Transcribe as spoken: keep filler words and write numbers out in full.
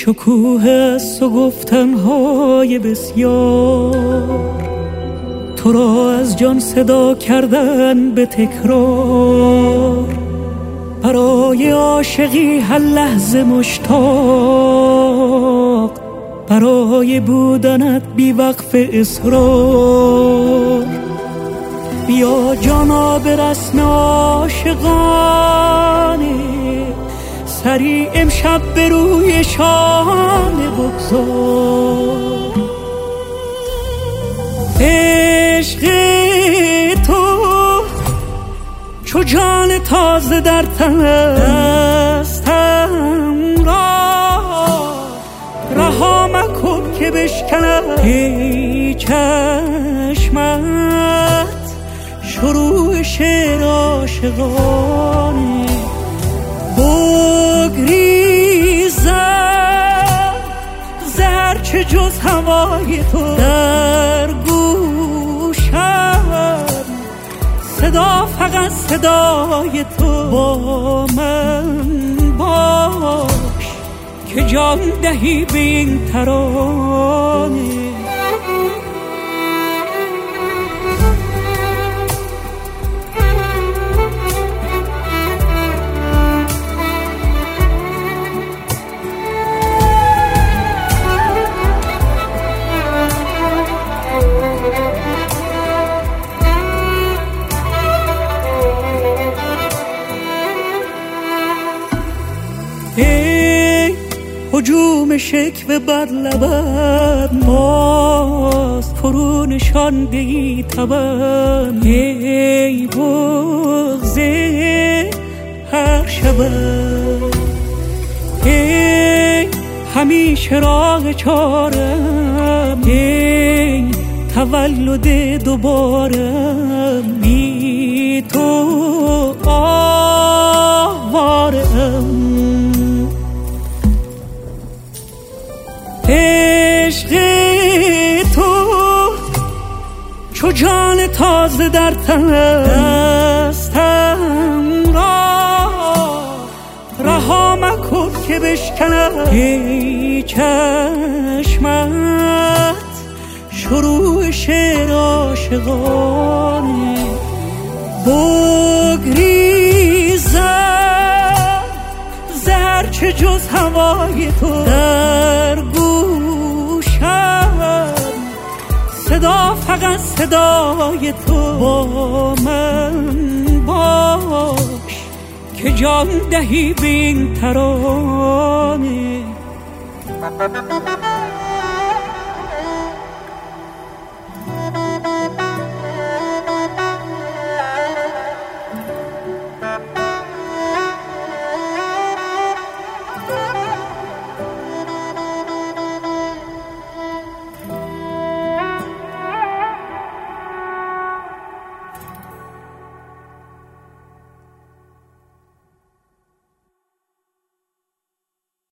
شکوه است و گفتنهای بسیار، تو را از جان صدا کردن به تکرار. برای عاشقی هر لحظه مشتاق، برای بودنت بی وقف اصرار. بیا جانا به رسم عاشقانه، سری امشب به روی شانه بگذار. عشق تو چو جان تازه در تن دستم را، رها مکن که بشکنم ای چشمت شروع شعر عاشقانه. بگریزم زهر چه جز هوای تو در گوشم، صدا فقط صدای تو. با من باش که جان دهی به این ترانه. ای هجوم شکوه بر لبت باز فرو نشانده ای تبم، ای بغضه هر شبم، ای همیشه راه چارم، ای تولد دوبارم، بی تو آوارم. عشق تو چو جان تازه در تن دستم را، رها مکن که بشکنم ای چشمت شروع شعر عاشقانه. بگریزم زهر چه جز هوای تو در گوشم، صدا فقط صدای تو. با من باش که جان دهی به این ترانه.